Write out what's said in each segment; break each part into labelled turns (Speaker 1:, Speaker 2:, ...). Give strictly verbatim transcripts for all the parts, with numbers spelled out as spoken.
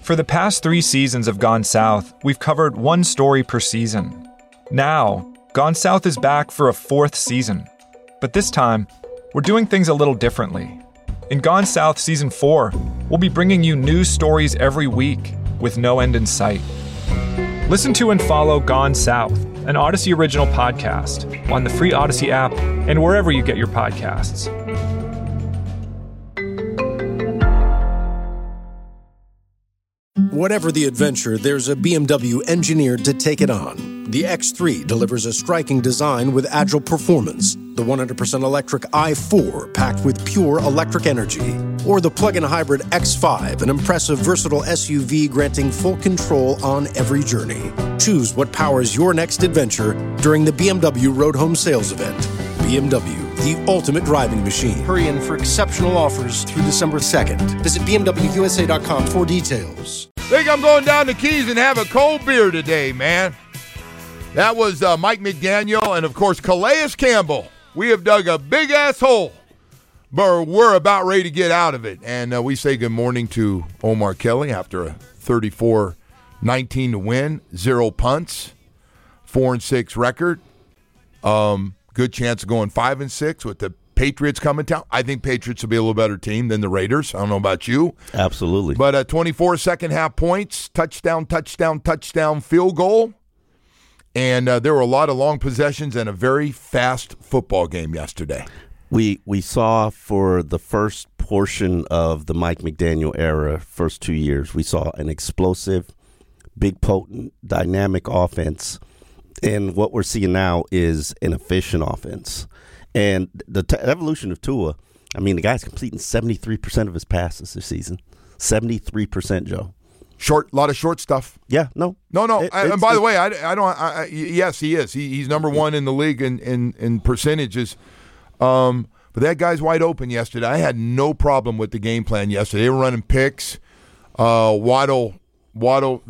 Speaker 1: For the past three seasons of Gone South, we've covered one story per season. Now, Gone South is back for a fourth season. But this time, we're doing things a little differently. In Gone South Season four, we'll be bringing you news stories every week with no end in sight. Listen to and follow Gone South, an Odyssey original podcast, on the free Odyssey app and wherever you get your podcasts.
Speaker 2: Whatever the adventure, there's a B M W engineered to take it on. The X three delivers a striking design with agile performance. The one hundred percent electric i four, packed with pure electric energy. Or the plug-in hybrid X five, an impressive, versatile S U V granting full control on every journey. Choose what powers your next adventure during the B M W Road Home Sales Event. B M W, the ultimate driving machine. Hurry in for exceptional offers through December second. Visit B M W U S A dot com for details.
Speaker 3: Think I'm going down the Keys and have a cold beer today, man. That was uh, Mike McDaniel and, of course, Calais Campbell. We have dug a big-ass hole, but we're about ready to get out of it. And uh, we say good morning to Omar Kelly after a thirty-four nineteen to win, zero punts, four and six record. Um, good chance of going five and six with the Patriots coming down. I think Patriots will be a little better team than the Raiders. I don't know about you.
Speaker 4: Absolutely.
Speaker 3: But uh, twenty-four second half points, touchdown, touchdown, touchdown, field goal. And uh, there were a lot of long possessions and a very fast football game yesterday.
Speaker 4: We we saw for the first portion of the Mike McDaniel era, first two years, we saw an explosive, big, potent, dynamic offense. And what we're seeing now is an efficient offense. And the t- evolution of Tua, I mean, the guy's completing seventy-three percent of his passes this season. seventy-three percent, Joe.
Speaker 3: Short, a lot of short stuff.
Speaker 4: Yeah, no.
Speaker 3: No, no.
Speaker 4: It,
Speaker 3: I, and by the way, I, I don't, I, I, yes, he is. He, he's number one in the league in, in, in percentages. Um, but that guy's wide open yesterday. I had no problem with the game plan yesterday. They were running picks. Uh, Waddle, Waddle,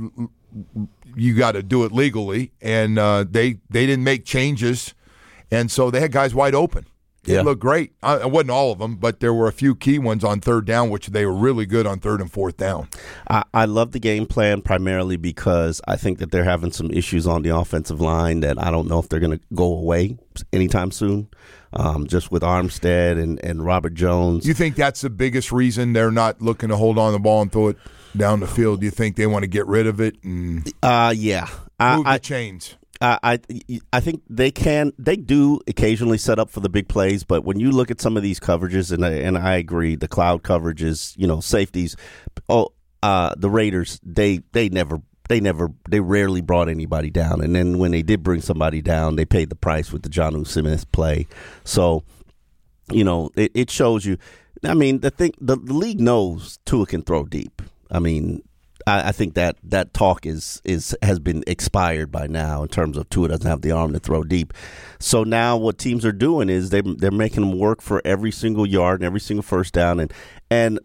Speaker 3: you got to do it legally. And uh, they, they didn't make changes. And so they had guys wide open. It
Speaker 4: yeah.
Speaker 3: looked great. Uh, it wasn't all of them, but there were a few key ones on third down, which they were really good on third and fourth down.
Speaker 4: I, I love the game plan primarily because I think that they're having some issues on the offensive line that I don't know if they're going to go away anytime soon, um, just with Armstead and, and Robert Jones.
Speaker 3: You think that's the biggest reason they're not looking to hold on the ball and throw it down the field? Do you think they want to get rid of it and
Speaker 4: uh, yeah.
Speaker 3: move
Speaker 4: I,
Speaker 3: the chains?
Speaker 4: Uh, I I think they can they do occasionally set up for the big plays, but when you look at some of these coverages, and I, and I agree, the cloud coverages, you know, safeties, oh, uh, the Raiders they they never they never they rarely brought anybody down, and then when they did bring somebody down, they paid the price with the Jonnu Smith play. So, you know, it, it shows you. I mean, the thing the, the league knows Tua can throw deep. I mean. I, I think that, that talk is is has been expired by now in terms of Tua doesn't have the arm to throw deep. So now what teams are doing is they they're making them work for every single yard and every single first down. And and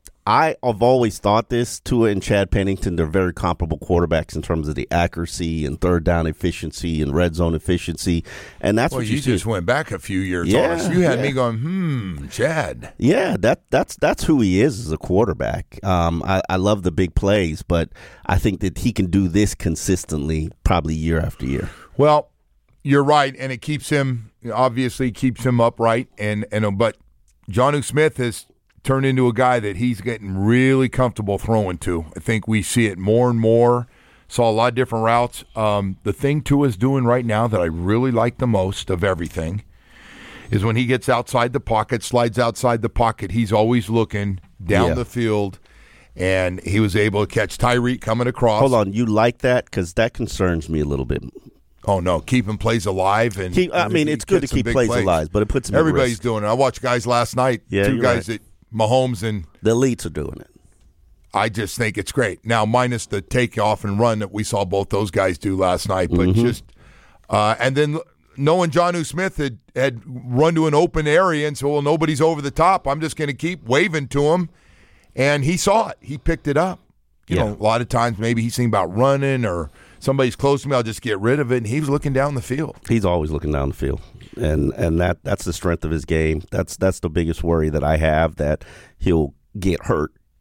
Speaker 4: I have always thought this, Tua and Chad Pennington, they're very comparable quarterbacks in terms of the accuracy and third down efficiency and red zone efficiency. And that's
Speaker 3: well,
Speaker 4: what you,
Speaker 3: you
Speaker 4: see.
Speaker 3: just went back a few years
Speaker 4: yeah,
Speaker 3: on us. You had
Speaker 4: yeah.
Speaker 3: me going, hmm, Chad.
Speaker 4: Yeah, that that's that's who he is as a quarterback. Um, I, I love the big plays, but I think that he can do this consistently probably year after year.
Speaker 3: Well, you're right, and it keeps him, obviously keeps him upright. And, and But Jonnu Smith has turned into a guy that he's getting really comfortable throwing to. I think we see it more and more. Saw a lot of different routes. Um, the thing Tua's doing right now that I really like the most of everything is when he gets outside the pocket, slides outside the pocket, he's always looking down
Speaker 4: yeah.
Speaker 3: the field, and he was able to catch Tyreek coming across.
Speaker 4: Hold on, you like that? Because that concerns me a little bit.
Speaker 3: Oh, no, keeping plays alive. And
Speaker 4: keep, I mean, it's good to keep plays, plays alive, but it puts him
Speaker 3: Everybody's
Speaker 4: at risk.
Speaker 3: doing it. I watched guys last night,
Speaker 4: yeah,
Speaker 3: two guys
Speaker 4: right.
Speaker 3: that Mahomes and
Speaker 4: the elites are doing it.
Speaker 3: I just think it's great. Now, minus the takeoff and run that we saw both those guys do last night, but
Speaker 4: mm-hmm.
Speaker 3: just uh, and then knowing Jonnu Smith had, had run to an open area and so, well, nobody's over the top. I'm just going to keep waving to him, and he saw it. He picked it up. You
Speaker 4: yeah.
Speaker 3: know, a lot of times maybe he's thinking about running or somebody's close to me, I'll just get rid of it, and he was looking down the field.
Speaker 4: He's always looking down the field, and and that that's the strength of his game. That's that's the biggest worry that I have, that he'll get hurt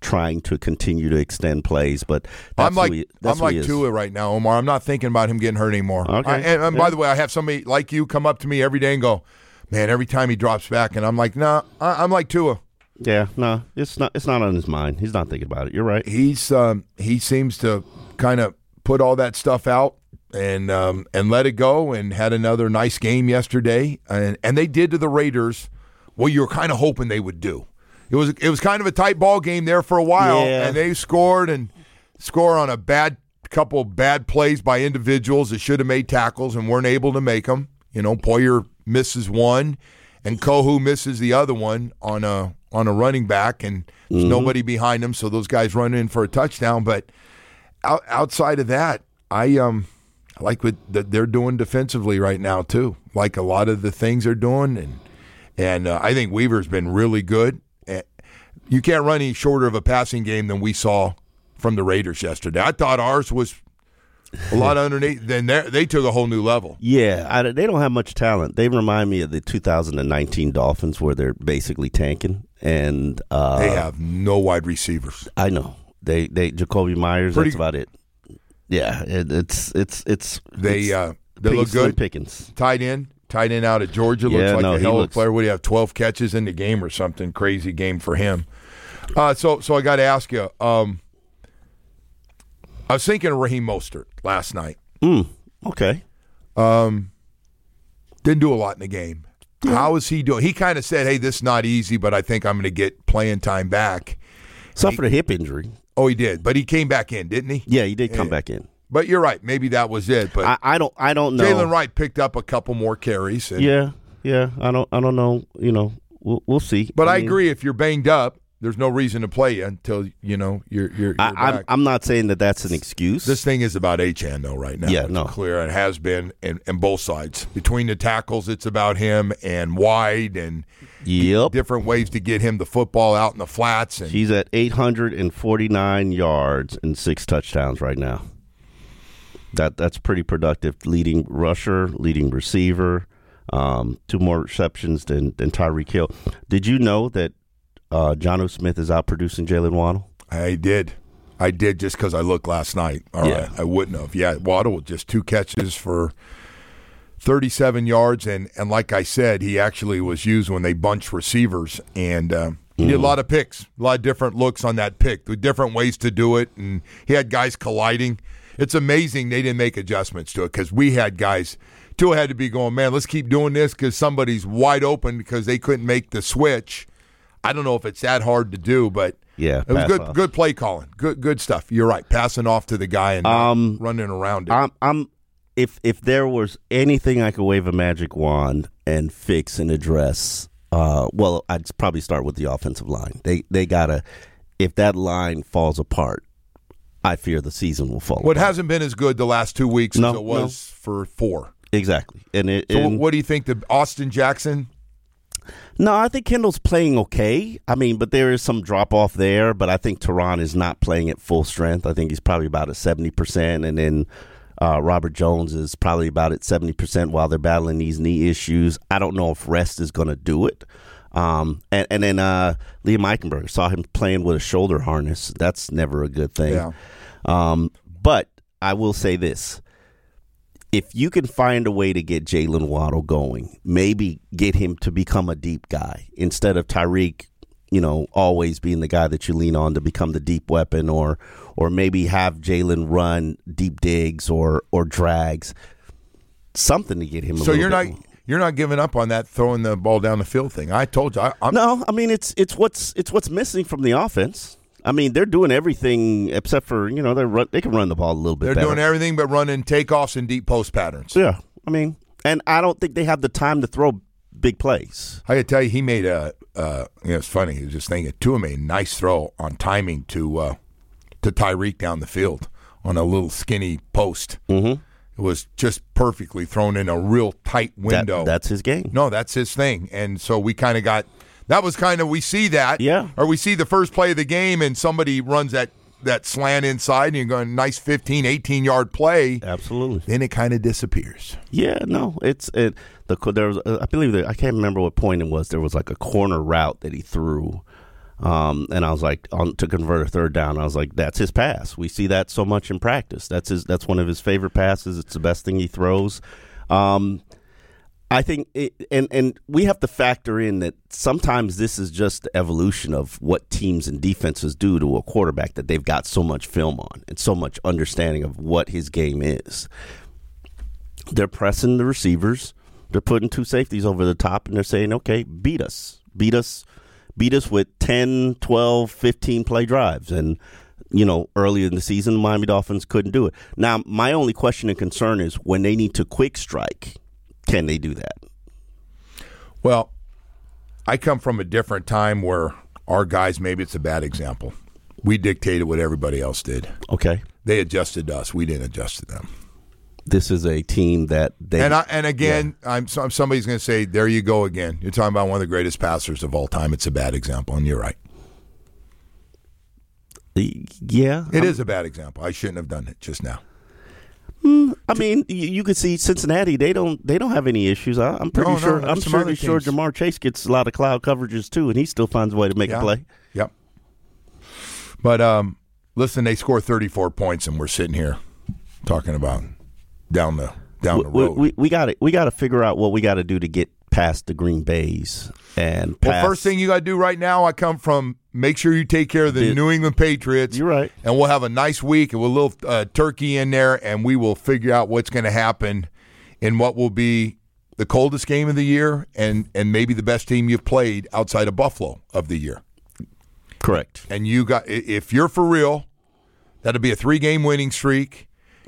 Speaker 4: trying to continue to extend plays. But that's
Speaker 3: I'm like
Speaker 4: who he, that's
Speaker 3: I'm
Speaker 4: who he
Speaker 3: like
Speaker 4: is.
Speaker 3: Tua right now, Omar. I'm not thinking about him getting hurt anymore.
Speaker 4: Okay.
Speaker 3: I, and and
Speaker 4: Yeah.
Speaker 3: by the way, I have somebody like you come up to me every day and go, "Man, every time he drops back," and I'm like, "Nah, I, I'm like Tua."
Speaker 4: Yeah, no, it's not. It's not on his mind. He's not thinking about it. You're right.
Speaker 3: He's um, he seems to kind of put all that stuff out and um, and let it go, and had another nice game yesterday. And and they did to the Raiders what you were kind of hoping they would do. It was it was kind of a tight ball game there for a while,
Speaker 4: Yeah.
Speaker 3: and they scored and score on a bad couple bad plays by individuals that should have made tackles and weren't able to make them. You know, Poyer misses one, and Kohu misses the other one on a on a running back, and there's
Speaker 4: Mm-hmm.
Speaker 3: nobody behind them, so those guys run in for a touchdown. But out, outside of that, I um I like what that they're doing defensively right now too. Like a lot of the things they're doing, and and uh, I think Weaver's been really good. Uh, You can't run any shorter of a passing game than we saw from the Raiders yesterday. I thought ours was a lot underneath. Then they they took a whole new level.
Speaker 4: Yeah, I, they don't have much talent. They remind me of the two thousand nineteen Dolphins, where they're basically tanking. And uh,
Speaker 3: They have no wide receivers.
Speaker 4: I know they they Jacoby Myers.
Speaker 3: Pretty-
Speaker 4: that's about it. Yeah, it, it's it's it's
Speaker 3: They
Speaker 4: it's
Speaker 3: uh, they
Speaker 4: pig-
Speaker 3: look
Speaker 4: slim
Speaker 3: good.
Speaker 4: pickings.
Speaker 3: Tight end, tight end out of Georgia looks
Speaker 4: Yeah,
Speaker 3: like
Speaker 4: no,
Speaker 3: a
Speaker 4: he
Speaker 3: hell of a
Speaker 4: looks-
Speaker 3: player. Would he have twelve catches in the game or something crazy game for him? Uh, so so I got to ask you. Um, I was thinking of Raheem Mostert last night.
Speaker 4: Mm, okay.
Speaker 3: Didn't do a lot in the game. How is he doing? He kind of said, "Hey, this is not easy, but I think I'm going to get playing time back."
Speaker 4: Suffered a hip injury.
Speaker 3: Oh, he did, but he came back in, didn't he?
Speaker 4: Yeah, he did come
Speaker 3: Yeah.
Speaker 4: back in.
Speaker 3: But you're right. Maybe that was it. But
Speaker 4: I, I don't I don't know.
Speaker 3: Jalen Wright picked up a couple more carries. And,
Speaker 4: Yeah, yeah. I don't I don't know. You know, we'll, we'll see.
Speaker 3: But I,
Speaker 4: mean,
Speaker 3: agree. If you're banged up, there's no reason to play you until you know you're you're, you're
Speaker 4: I, I'm
Speaker 3: back.
Speaker 4: I'm not saying that that's an excuse.
Speaker 3: This thing is about Achane though right now.
Speaker 4: Yeah,
Speaker 3: It's
Speaker 4: no.
Speaker 3: clear it has been, and, and both sides between the tackles, it's about him and wide and
Speaker 4: Yep.
Speaker 3: different ways to get him the football out in the flats. And
Speaker 4: He's at eight hundred forty-nine yards and six touchdowns right now. That that's pretty productive. Leading rusher, leading receiver, um, two more receptions than than Tyreek Hill. Did you know that uh, Jonnu Smith is out producing Jalen Waddle?
Speaker 3: I did. I did just because I looked last night. All
Speaker 4: Yeah.
Speaker 3: right, I wouldn't have. Yeah, Waddle with just two catches for thirty-seven yards, and, and like I said, he actually was used when they bunched receivers, and uh, he did a lot of picks, a lot of different looks on that pick, with different ways to do it, and he had guys colliding. It's amazing they didn't make adjustments to it because we had guys. Tua had to be going, man, let's keep doing this because somebody's wide open because they couldn't make the switch. I don't know if it's that hard to do, but
Speaker 4: Yeah,
Speaker 3: it was
Speaker 4: pass
Speaker 3: good.
Speaker 4: off.
Speaker 3: Good play calling, good good stuff. You're right, passing off to the guy and not
Speaker 4: Um,
Speaker 3: running around it.
Speaker 4: I'm, I'm if if there was anything I could wave a magic wand and fix and address, uh, well, I'd probably start with the offensive line. They they gotta. If that line falls apart, I fear the season will fall.
Speaker 3: Well, it
Speaker 4: apart.
Speaker 3: hasn't been as good the last two weeks
Speaker 4: No,
Speaker 3: as it was for four.
Speaker 4: Exactly, and it.
Speaker 3: So,
Speaker 4: and-
Speaker 3: what do you think? The Austin Jackson?
Speaker 4: No, I think Kendall's playing okay. I mean, but there is some drop off there. But I think Tehran is not playing at full strength. I think he's probably about at seventy percent, and then uh, Robert Jones is probably about at seventy percent while they're battling these knee issues. I don't know if rest is going to do it. Um, and, and then uh, Liam Eichenberg, saw him playing with a shoulder harness. That's never a good thing.
Speaker 3: Yeah.
Speaker 4: Um, but I will say this. If you can find a way to get Jalen Waddle going, maybe get him to become a deep guy instead of Tyreek, you know, always being the guy that you lean on to become the deep weapon, or or maybe have Jalen run deep digs or or drags, something to get him. A
Speaker 3: So
Speaker 4: little
Speaker 3: you're
Speaker 4: bit
Speaker 3: not
Speaker 4: more.
Speaker 3: you're not giving up on that throwing the ball down the field thing. I told you. I, I'm,
Speaker 4: No, I mean it's it's what's it's what's missing from the offense. I mean, they're doing everything except for, you know, they run they can run the ball a little bit
Speaker 3: they're
Speaker 4: better.
Speaker 3: doing everything but running takeoffs and deep post patterns.
Speaker 4: Yeah, I mean, and I don't think they have the time to throw big plays.
Speaker 3: I gotta tell you, he made a. Uh, you know, it's funny. He was just thinking. Tua made a nice throw on timing to uh, to Tyreek down the field on a little skinny post.
Speaker 4: Mm-hmm.
Speaker 3: It was just perfectly thrown in a real tight window.
Speaker 4: That, that's his game.
Speaker 3: No, that's his thing. And so we kind of got that was kind of we see that.
Speaker 4: Yeah.
Speaker 3: Or we see the first play of the game and somebody runs that that slant inside and you're going nice fifteen, eighteen yard play.
Speaker 4: Absolutely.
Speaker 3: Then it kind of disappears.
Speaker 4: Yeah, no, it's it. The there was, uh, I believe, that, I can't remember what point it was. There was like a corner route that he threw. Um, and I was like, on, to convert a third down, I was like, that's his pass. We see that so much in practice. That's his. That's one of his favorite passes. It's the best thing he throws. Um, I think, it, and and we have to factor in that sometimes this is just the evolution of what teams and defenses do to a quarterback that they've got so much film on and so much understanding of what his game is. They're pressing the receivers. They're putting two safeties over the top, and they're saying, okay, beat us. Beat us. Beat us with ten, twelve, fifteen play drives. And, you know, earlier in the season, the Miami Dolphins couldn't do it. Now, my only question and concern is when they need to quick strike, can they do that?
Speaker 3: Well, I come from a different time where our guys, maybe it's a bad example. We dictated what everybody else did.
Speaker 4: Okay.
Speaker 3: They adjusted to us. We didn't adjust to them.
Speaker 4: This is a team that they
Speaker 3: and I, and again,
Speaker 4: yeah.
Speaker 3: I'm somebody's going to say, "There you go again." You're talking about one of the greatest passers of all time. It's a bad example, and you're right.
Speaker 4: Yeah,
Speaker 3: it
Speaker 4: I'm,
Speaker 3: is a bad example. I shouldn't have done it just now.
Speaker 4: I mean, you, you could see Cincinnati. They don't. They don't have any issues. I, I'm pretty
Speaker 3: no,
Speaker 4: sure.
Speaker 3: No,
Speaker 4: I'm pretty sure Jamar Chase gets a lot of cloud coverages too, and he still finds a way to make
Speaker 3: yeah.
Speaker 4: a play.
Speaker 3: Yep. But um, listen, they score thirty-four points, and we're sitting here talking about down the down the road.
Speaker 4: We we got to we got to figure out what we got to do to get past the Green Bays and past.
Speaker 3: Well, first thing you got to do right now, I come from. Make sure you take care of the, the New England Patriots.
Speaker 4: You're right.
Speaker 3: And we'll have a nice week and we'll little uh, turkey in there, and we will figure out what's going to happen in what will be the coldest game of the year and, and maybe the best team you've played outside of Buffalo of the year.
Speaker 4: Correct.
Speaker 3: And you got if you're for real, that'll be a three-game winning streak,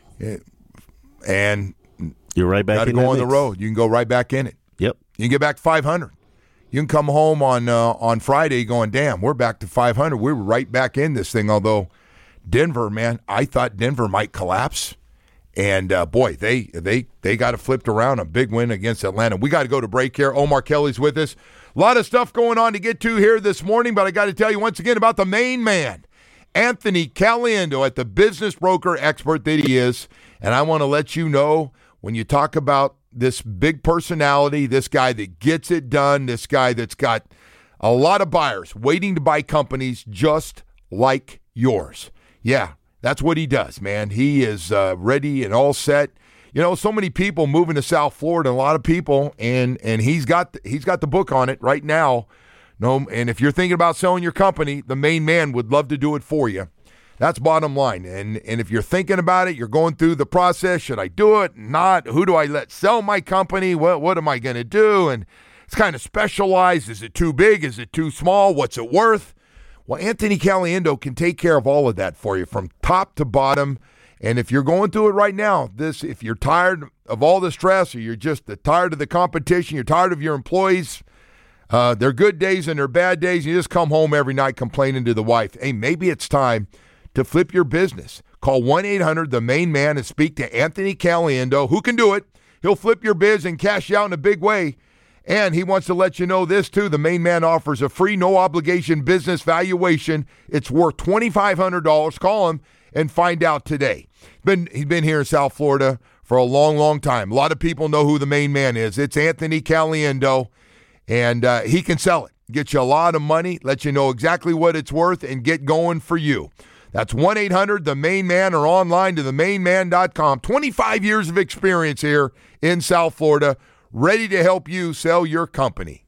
Speaker 3: and
Speaker 4: you're right back.
Speaker 3: Got to
Speaker 4: in
Speaker 3: go
Speaker 4: that
Speaker 3: on
Speaker 4: mix.
Speaker 3: the road. You can go right back in it.
Speaker 4: Yep.
Speaker 3: You can get back to five hundred. You can come home on uh, on Friday going, damn, we're back to five hundred. We were right back in this thing, although Denver, man, I thought Denver might collapse. And, uh, boy, they they they got it flipped around, a big win against Atlanta. We got to go to break here. Omar Kelly's with us. A lot of stuff going on to get to here this morning, but I got to tell you once again about the main man, Anthony Caliendo, at the business broker expert that he is. And I want to let you know, when you talk about this big personality, this guy that gets it done, this guy that's got a lot of buyers waiting to buy companies just like yours. Yeah, that's what he does, man. He is uh, ready and all set. You know, so many people moving to South Florida, a lot of people, and and he's got the, he's got the book on it right now. No, and if you're thinking about selling your company, the main man would love to do it for you. That's bottom line. And and if you're thinking about it, you're going through the process. Should I do it? Not. Who do I let sell my company? What what am I going to do? And it's kind of specialized. Is it too big? Is it too small? What's it worth? Well, Anthony Caliendo can take care of all of that for you from top to bottom. And if you're going through it right now, this if you're tired of all the stress, or you're just tired of the competition, you're tired of your employees, uh, their good days and their bad days, you just come home every night complaining to the wife. Hey, maybe it's time to flip your business. Call one eight hundred the main man and speak to Anthony Caliendo, who can do it. He'll flip your biz and cash you out in a big way. And he wants to let you know this, too. The main man offers a free, no-obligation business valuation. It's worth twenty-five hundred dollars. Call him and find out today. Been, he's been here in South Florida for a long, long time. A lot of people know who the main man is. It's Anthony Caliendo, and uh, he can sell it. Get you a lot of money, let you know exactly what it's worth, and get going for you. That's one eight hundred the main man, or online to the main man dot com. twenty-five years of experience here in South Florida, ready to help you sell your company.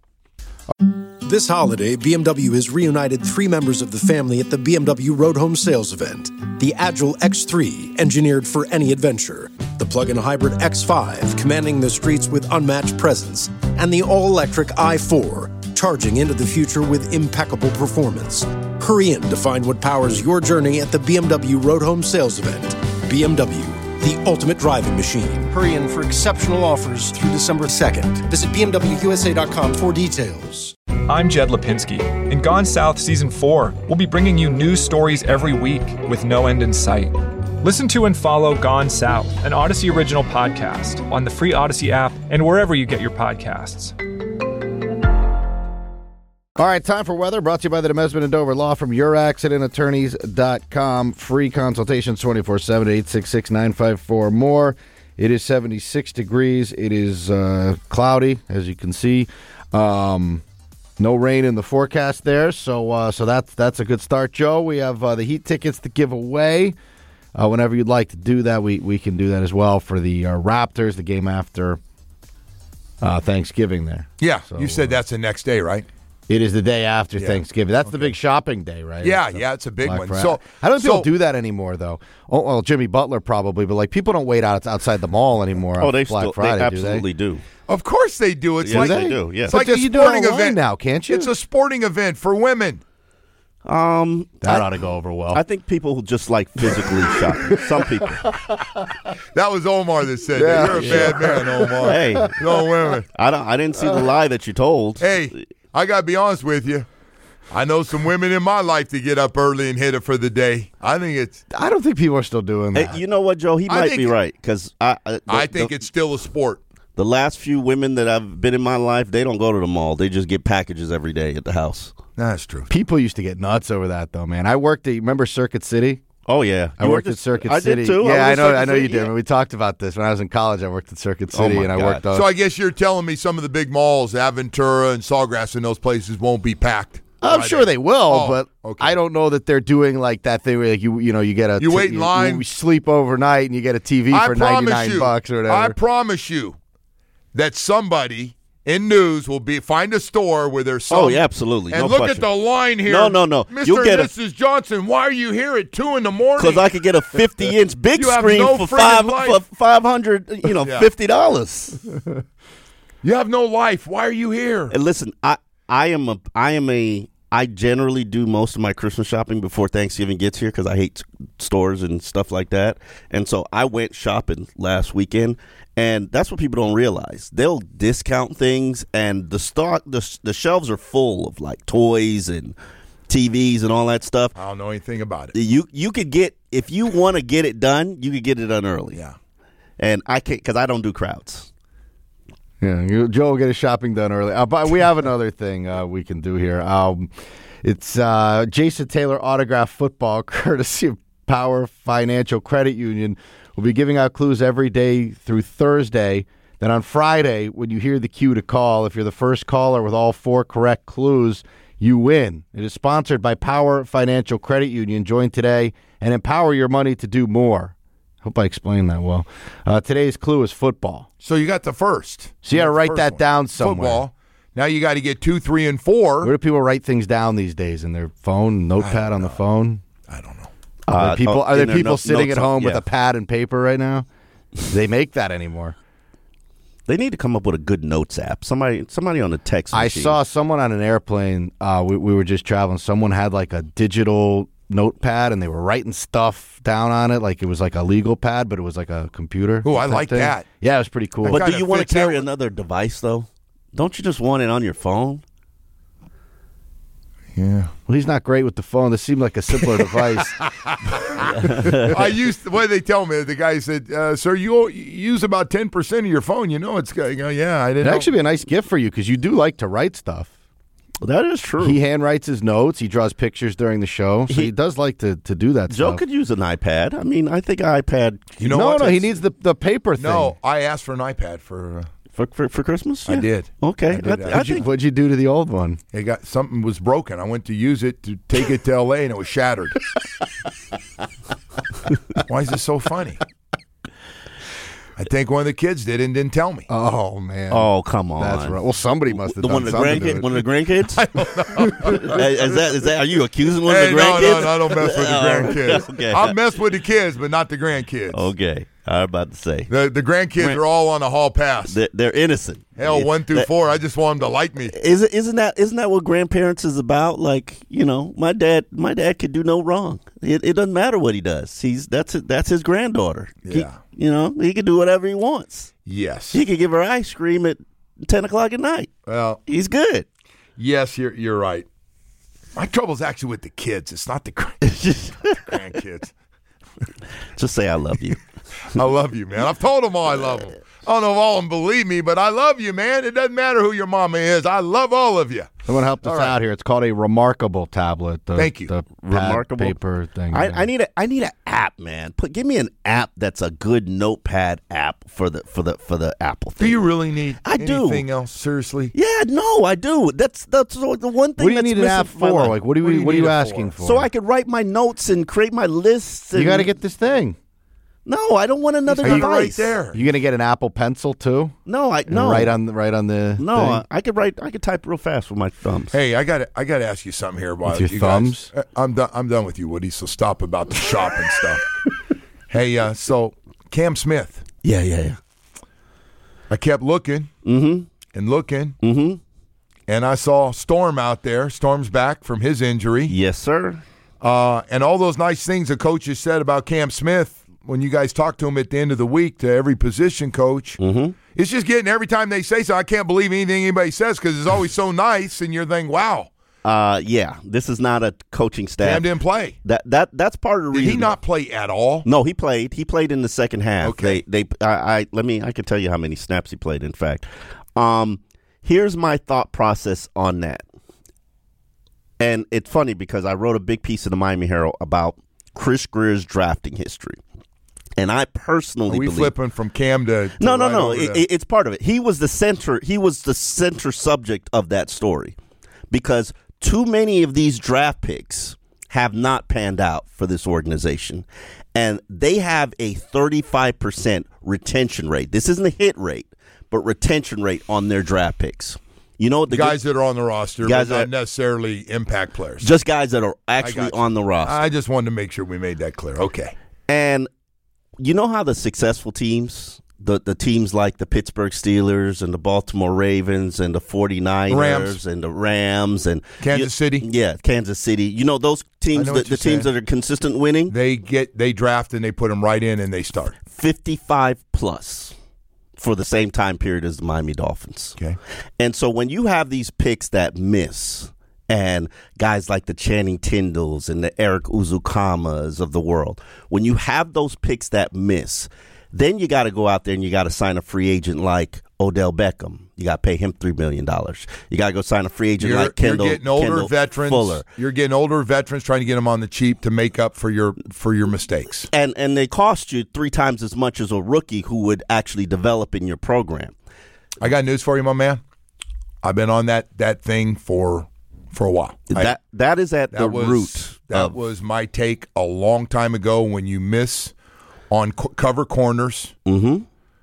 Speaker 2: This holiday, B M W has reunited three members of the family at the B M W Road Home Sales Event. The Agile X three, engineered for any adventure. The plug-in hybrid X five, commanding the streets with unmatched presence. And the all-electric i four, charging into the future with impeccable performance. Hurry in to find what powers your journey at the B M W Road Home Sales Event. B M W, the ultimate driving machine. Hurry in for exceptional offers through December second. Visit B M W U S A dot com for details.
Speaker 1: I'm Jed Lipinski. In Gone South Season four, we'll be bringing you news stories every week with no end in sight. Listen to and follow Gone South, an Odyssey original podcast, on the free Odyssey app and wherever you get your podcasts.
Speaker 5: All right, time for weather, brought to you by the Demesman and Dover Law from your accident attorneys dot com. Free consultations twenty-four seven, eight six six, nine five four, more. It is seventy-six degrees. It is uh, cloudy, as you can see. Um, No rain in the forecast there, so uh, so that's that's a good start, Joe. We have uh, the Heat tickets to give away. Uh, whenever you'd like to do that, we, we can do that as well for the uh, Raptors, the game after uh, Thanksgiving there.
Speaker 3: Yeah,
Speaker 5: So,
Speaker 3: you said
Speaker 5: uh,
Speaker 3: that's the next day, right?
Speaker 5: It is the day after
Speaker 3: Yeah.
Speaker 5: Thanksgiving. That's the
Speaker 3: Okay.
Speaker 5: big shopping day, right?
Speaker 3: Yeah,
Speaker 5: It's the
Speaker 3: yeah, it's a big
Speaker 5: Black
Speaker 3: one.
Speaker 5: Friday.
Speaker 3: So
Speaker 5: I don't think
Speaker 3: so,
Speaker 5: people do that anymore, though. Oh, well, Jimmy Butler probably, but like people don't wait out outside the mall anymore.
Speaker 4: Oh,
Speaker 5: on
Speaker 4: they
Speaker 5: Black
Speaker 4: still,
Speaker 5: Friday,
Speaker 4: they absolutely
Speaker 5: do
Speaker 4: do.
Speaker 3: Of course they do. It's
Speaker 4: Yes,
Speaker 3: like
Speaker 4: they do, yeah.
Speaker 3: It's
Speaker 5: But
Speaker 3: like a
Speaker 5: you do it
Speaker 3: sporting
Speaker 5: online
Speaker 3: event
Speaker 5: now, can't you?
Speaker 3: It's a sporting event for women.
Speaker 4: Um,
Speaker 5: they? That
Speaker 4: I,
Speaker 5: ought to go over well.
Speaker 4: I think people who just like physically shopping. Some people.
Speaker 3: That was Omar that said
Speaker 5: Yeah.
Speaker 3: that. You're a bad man, Omar.
Speaker 4: Hey,
Speaker 3: No women.
Speaker 4: I don't. I didn't see the lie that you told.
Speaker 3: Hey, I got to be honest with you. I know some women in my life that get up early and hit it for the day. I think it's.
Speaker 5: I don't think people are still doing that.
Speaker 4: Hey, you know what, Joe? He
Speaker 3: I
Speaker 4: might
Speaker 3: think-
Speaker 4: be right because I. I, the,
Speaker 3: I think
Speaker 4: the,
Speaker 3: it's still a sport.
Speaker 4: the last few women that I've been in my life. They don't go to the mall. They just get packages every day at the house.
Speaker 3: That's true.
Speaker 5: People used to get nuts over that, though, man. I worked at, remember Circuit City?
Speaker 4: Oh yeah,
Speaker 5: I
Speaker 4: You
Speaker 5: worked at Circuit
Speaker 4: I
Speaker 5: City.
Speaker 4: did too.
Speaker 5: Yeah,
Speaker 4: I,
Speaker 5: I,
Speaker 4: was at
Speaker 5: know.
Speaker 4: Circuit
Speaker 5: I know
Speaker 4: City,
Speaker 5: you did.
Speaker 4: yeah.
Speaker 5: We talked about this when I was in college. I worked at Circuit
Speaker 4: Oh,
Speaker 5: City,
Speaker 4: my
Speaker 5: and I
Speaker 4: God.
Speaker 5: worked on.
Speaker 3: So I guess you're telling me some of the big malls, Aventura and Sawgrass, and those places won't be packed.
Speaker 5: I'm
Speaker 3: Friday.
Speaker 5: sure they will,
Speaker 3: Oh,
Speaker 5: but
Speaker 3: okay.
Speaker 5: I don't know that they're doing like that thing where like you you know you get a
Speaker 3: You wait in line.
Speaker 5: you sleep overnight, and you get a T V
Speaker 3: I
Speaker 5: for
Speaker 3: promise
Speaker 5: ninety-nine
Speaker 3: you,
Speaker 5: bucks or whatever.
Speaker 3: I promise you that somebody in news will be find a store where there's some.
Speaker 4: Oh yeah, absolutely.
Speaker 3: And
Speaker 4: no
Speaker 3: look
Speaker 4: question.
Speaker 3: at the line here.
Speaker 4: No, no, no.
Speaker 3: Mister
Speaker 4: You'll get
Speaker 3: and
Speaker 4: a-
Speaker 3: Missus Johnson, why are you here at two in the morning?
Speaker 4: Because I could get a fifty-inch big
Speaker 3: You have
Speaker 4: screen
Speaker 3: no
Speaker 4: for
Speaker 3: friggin'
Speaker 4: five
Speaker 3: life.
Speaker 4: for five hundred, you know,
Speaker 3: Yeah.
Speaker 4: fifty dollars.
Speaker 3: You have no life. Why are you here?
Speaker 4: And listen, I I am a I am a I generally do most of my Christmas shopping before Thanksgiving gets here because I hate stores and stuff like that. And so I went shopping last weekend, and that's what people don't realize. They'll discount things, and the stock the the shelves are full of like toys and T Vs and all that stuff.
Speaker 3: I don't know anything about it.
Speaker 4: You you could get if you want to get it done, you could get it done early.
Speaker 3: Yeah.
Speaker 4: And I can't because I don't do crowds.
Speaker 5: Yeah, you, Joe will get his shopping done early. Uh, but we have another thing uh, we can do here. Um, it's uh, Jason Taylor autographed football, courtesy of Power Financial Credit Union. We'll be giving out clues every day through Thursday. Then on Friday, when you hear the cue to call, if you're the first caller with all four correct clues, you win. It is sponsored by Power Financial Credit Union. Join today and empower your money to do more. Hope I explained that well. Uh, today's clue is football.
Speaker 3: So you got the first.
Speaker 5: So you got to
Speaker 3: got the
Speaker 5: write
Speaker 3: first
Speaker 5: that
Speaker 3: one.
Speaker 5: down somewhere.
Speaker 3: Football. Now you got to get two, three, and four.
Speaker 5: Where do people write things down these days? In their phone, notepad on the phone?
Speaker 3: I don't know.
Speaker 5: Are there
Speaker 4: Uh,
Speaker 5: people,
Speaker 4: oh,
Speaker 5: are there
Speaker 4: in their
Speaker 5: people
Speaker 4: note-
Speaker 5: sitting
Speaker 4: notes
Speaker 5: at
Speaker 4: on-
Speaker 5: home with
Speaker 4: yeah.
Speaker 5: a pad and paper right now? They make that anymore.
Speaker 4: They need to come up with a good notes app. Somebody somebody on the text
Speaker 5: I
Speaker 4: machine.
Speaker 5: saw someone on an airplane. Uh, we, we were just traveling. Someone had like a digital notepad, and they were writing stuff down on it. Like it was like a legal pad, but it was like a computer.
Speaker 3: Ooh, I
Speaker 5: type
Speaker 3: like
Speaker 5: thing.
Speaker 3: that.
Speaker 5: Yeah, it was pretty cool.
Speaker 4: But do
Speaker 3: kinda
Speaker 4: you want to
Speaker 3: fits
Speaker 4: carry
Speaker 3: in with-
Speaker 4: another device though? Don't you just want it on your phone?
Speaker 3: Yeah.
Speaker 5: Well, he's not great with the phone. This seemed like a simpler device.
Speaker 3: I used to, what did they tell me? The guy said, uh, "Sir, you you use about ten percent of your phone. You know it's got." You know, yeah, I didn't.
Speaker 5: It'd
Speaker 3: know.
Speaker 5: actually be a nice gift for you because you do like to write stuff.
Speaker 4: That is true.
Speaker 5: He handwrites his notes. He draws pictures during the show. So he,
Speaker 4: He-
Speaker 5: does like to, to do that
Speaker 4: Joe
Speaker 5: stuff.
Speaker 4: could use an iPad. I mean, I think iPad
Speaker 3: You know
Speaker 5: no,
Speaker 3: what?
Speaker 5: no, he
Speaker 3: It's-
Speaker 5: needs the, the paper thing.
Speaker 3: No, I asked for an iPad for. Uh,
Speaker 4: for for, for Christmas.
Speaker 3: I
Speaker 4: Yeah.
Speaker 3: did.
Speaker 4: Okay,
Speaker 3: I did.
Speaker 4: I,
Speaker 3: What'd
Speaker 4: I
Speaker 5: What'd you,
Speaker 4: think
Speaker 5: what'd you do to the old one?
Speaker 3: it got something was broken. I went to use it to take it to L A and it was shattered. Why is this so funny? I think one of the kids did and didn't tell me.
Speaker 5: Oh, man.
Speaker 4: Oh, come on.
Speaker 5: That's right. Well, somebody must have
Speaker 4: the
Speaker 5: done
Speaker 4: one of the
Speaker 5: something to
Speaker 4: grandkids.
Speaker 5: it.
Speaker 4: One of the grandkids. I don't know. is that is that? Are you accusing one
Speaker 3: Hey,
Speaker 4: of the
Speaker 3: no,
Speaker 4: grandkids?
Speaker 3: no, no, I don't mess with the
Speaker 4: Oh,
Speaker 3: grandkids.
Speaker 4: okay.
Speaker 3: I mess with the kids, but not the grandkids.
Speaker 4: Okay, I was about to say
Speaker 3: The the grandkids
Speaker 4: Grand-
Speaker 3: are all on a hall pass.
Speaker 4: they're, they're innocent.
Speaker 3: Hell, one through
Speaker 4: That-
Speaker 3: four. I just want them to like me.
Speaker 4: Is it? Isn't that? Isn't that what grandparents is about? Like, you know, my dad. My dad could do no wrong. It, it doesn't matter what he does. He's that's that's his granddaughter. He-
Speaker 3: Yeah.
Speaker 4: you know, he can do whatever he wants.
Speaker 3: Yes.
Speaker 4: He could give her ice cream at ten o'clock at night.
Speaker 3: Well,
Speaker 4: He's good.
Speaker 3: yes, you're you're right. My trouble's actually with the kids. It's not the grand- grandkids.
Speaker 4: Just say I love you.
Speaker 3: I love you, man. I've told them all I love them. I don't know if all of them believe me, but I love you, man. It doesn't matter who your mama is. I love all of you.
Speaker 5: Someone helped us
Speaker 3: All right.
Speaker 5: out here. It's called a Remarkable tablet. The,
Speaker 3: Thank you.
Speaker 5: The pad
Speaker 4: Remarkable
Speaker 5: paper thing.
Speaker 4: I, I need a I need an app, man. Put give me an app that's a good notepad app for the for the for the Apple
Speaker 3: Do
Speaker 4: thing.
Speaker 3: you really need
Speaker 4: I do.
Speaker 3: anything else? Seriously?
Speaker 4: Yeah, no, I do. That's that's the one thing.
Speaker 5: What do you
Speaker 4: that's
Speaker 5: need an
Speaker 4: missing
Speaker 5: app
Speaker 4: from my
Speaker 5: for?
Speaker 4: life.
Speaker 5: Like, what do you
Speaker 3: What do
Speaker 5: what,
Speaker 3: you
Speaker 5: are you
Speaker 3: need it
Speaker 5: asking
Speaker 3: for?
Speaker 5: for?
Speaker 4: So I could write my notes and create my lists. And,
Speaker 5: you got to get this thing.
Speaker 4: No, I don't want another
Speaker 3: Got it right
Speaker 4: device.
Speaker 3: there.
Speaker 5: You gonna get an Apple Pencil too?
Speaker 4: No, I
Speaker 5: And
Speaker 4: no.
Speaker 5: Right on the right on the
Speaker 4: No,
Speaker 5: thing?
Speaker 4: I, I could write. I could type real fast with my thumbs.
Speaker 3: Hey, I got I got to ask you something here. While
Speaker 5: With your
Speaker 3: you
Speaker 5: thumbs?
Speaker 3: Guys, I'm done. I'm done with you, Woody. So stop about the shop and stuff. Hey, uh, so Cam Smith.
Speaker 4: Yeah, yeah, yeah.
Speaker 3: I kept looking
Speaker 4: Mm-hmm.
Speaker 3: and looking,
Speaker 4: Mm-hmm.
Speaker 3: and I saw Storm out there. Storm's back from his injury,
Speaker 4: Yes, sir.
Speaker 3: uh, and all those nice things the coaches said about Cam Smith when you guys talked to him at the end of the week to every position coach.
Speaker 4: Mm-hmm.
Speaker 3: It's just getting every time they say so. I can't believe anything anybody says because it's always so nice, and you're thinking, wow,
Speaker 4: Uh, yeah. This is not a coaching staff.
Speaker 3: Cam didn't play.
Speaker 4: That that that's part of the
Speaker 3: Did
Speaker 4: reason.
Speaker 3: he not play at all?
Speaker 4: No, he played. He played in the second half.
Speaker 3: Okay.
Speaker 4: They they I, I let me I can tell you how many snaps he played. In fact, um, here's my thought process on that. And it's funny because I wrote a big piece in the Miami Herald about Chris Greer's drafting history, and I personally
Speaker 3: Are we
Speaker 4: believe.
Speaker 3: flipping from Cam to, to
Speaker 4: No, no,
Speaker 3: right
Speaker 4: no.
Speaker 3: over
Speaker 4: It,
Speaker 3: to-
Speaker 4: it- it's part of it. He was the center. He was the center subject of that story because too many of these draft picks have not panned out for this organization, and they have a thirty-five percent retention rate. This isn't a hit rate, but retention rate on their draft picks. You know, the
Speaker 3: guys that are on the roster,
Speaker 4: Guys
Speaker 3: but not
Speaker 4: that-
Speaker 3: necessarily impact players.
Speaker 4: just guys that are
Speaker 3: I
Speaker 4: actually
Speaker 3: got you.
Speaker 4: on the roster.
Speaker 3: I just wanted to make sure we made that clear. Okay.
Speaker 4: And you know how the successful teams, the, the teams like the Pittsburgh Steelers and the Baltimore Ravens and the 49ers
Speaker 3: Rams.
Speaker 4: and the Rams and
Speaker 3: Kansas
Speaker 4: you-
Speaker 3: City?
Speaker 4: Yeah, Kansas City. You know those teams,
Speaker 3: know
Speaker 4: the,
Speaker 3: what
Speaker 4: the
Speaker 3: you're
Speaker 4: teams
Speaker 3: saying.
Speaker 4: that are consistent winning,
Speaker 3: They get they draft and they put them right in and they start.
Speaker 4: fifty-five plus for the same time period as the Miami Dolphins.
Speaker 3: Okay.
Speaker 4: And so when you have these picks that miss and guys like the Channing Tindalls and the Eric Uzukamas of the world, when you have those picks that miss, then you got to go out there and you got to sign a free agent like Odell Beckham. You got to pay him three million dollars. You got to go sign a free agent
Speaker 3: You're,
Speaker 4: like Kendall,
Speaker 3: you're getting older
Speaker 4: Kendall
Speaker 3: veterans.
Speaker 4: Fuller.
Speaker 3: You're getting older veterans trying to get them on the cheap to make up for your for your mistakes.
Speaker 4: And, and they cost you three times as much as a rookie who would actually develop in your program.
Speaker 3: I got news for you, my man. I've been on that that thing for for a while. I-
Speaker 4: That That is at
Speaker 3: that
Speaker 4: the
Speaker 3: was
Speaker 4: root.
Speaker 3: that
Speaker 4: of,
Speaker 3: was my take a long time ago. When you miss on co- cover corners,
Speaker 4: Mhm.